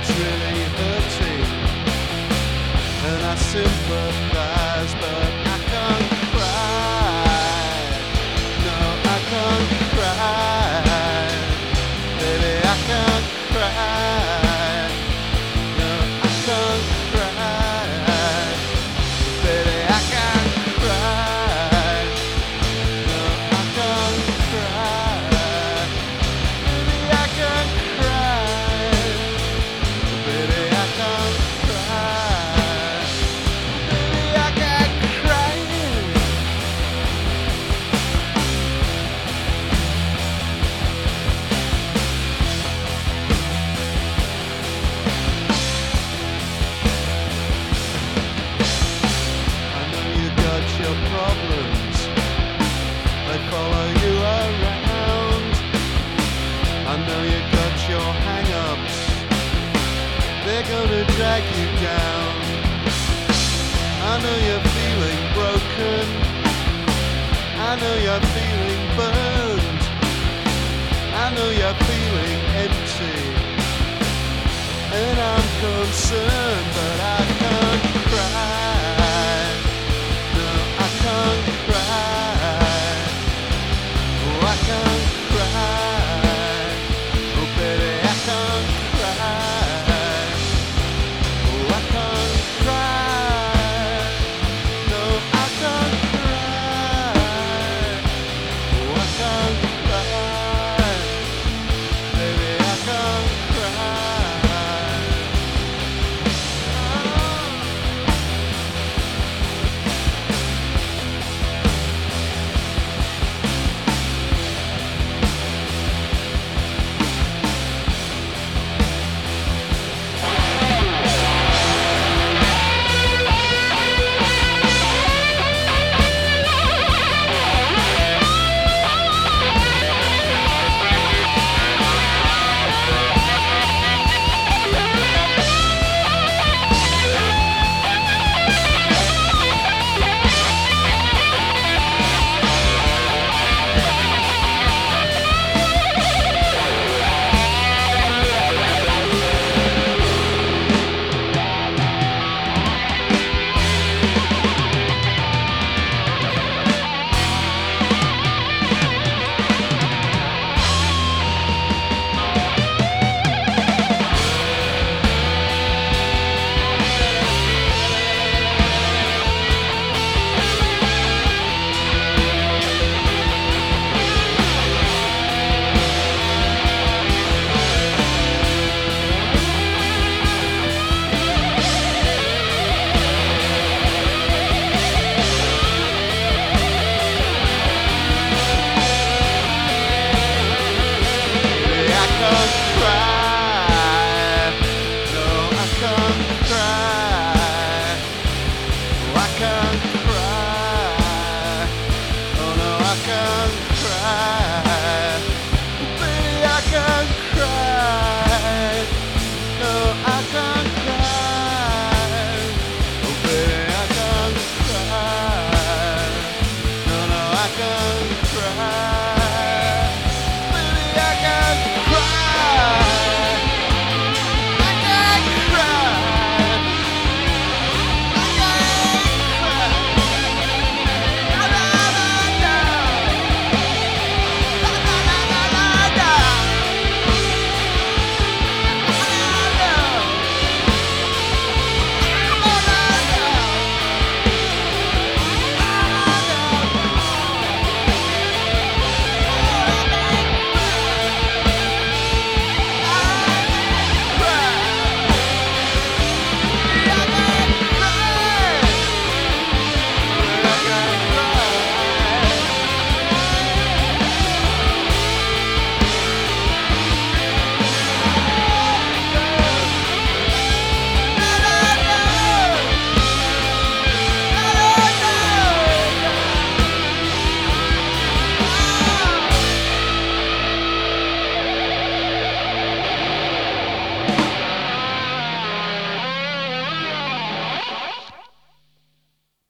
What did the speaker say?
it's really hurting, and I sympathize, but I can't cry. No, I can't cry. Baby, I can't cry. No, I can't cry. Baby, I can't cry. No, I can't cry. Baby, I can't cry. Baby, I can't cry. Baby, I can't cry. I know you got your problems, they follow you around. I know you got your hang-ups, they're gonna drag you down. I know you're feeling broken, I know you're feeling burned, I know you're feeling empty, and I'm concerned, but I can't cry. No, I can't cry. Oh, I can't cry. Oh, baby, I can't cry. Oh, I can't cry. No, I can't cry. Oh, I can't cry. Baby, I can't cry. I can't cry.